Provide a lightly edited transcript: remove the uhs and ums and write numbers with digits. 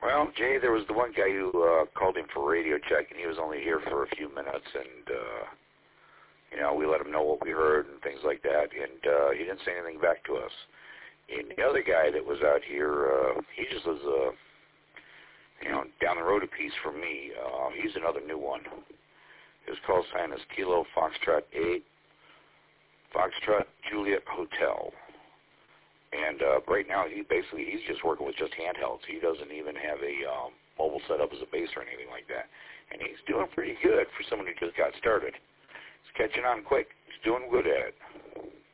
Well, Jay, there was the one guy who called him for radio check, and he was only here for a few minutes, and, we let him know what we heard and things like that, and he didn't say anything back to us. And the other guy that was out here, he just was, down the road a piece from me. He's another new one. His call sign is Kilo Foxtrot 8, Foxtrot Juliet Hotel. And right now, he's just working with just handhelds. He doesn't even have a mobile setup as a base or anything like that. And he's doing pretty good for someone who just got started. He's catching on quick. He's doing good at it.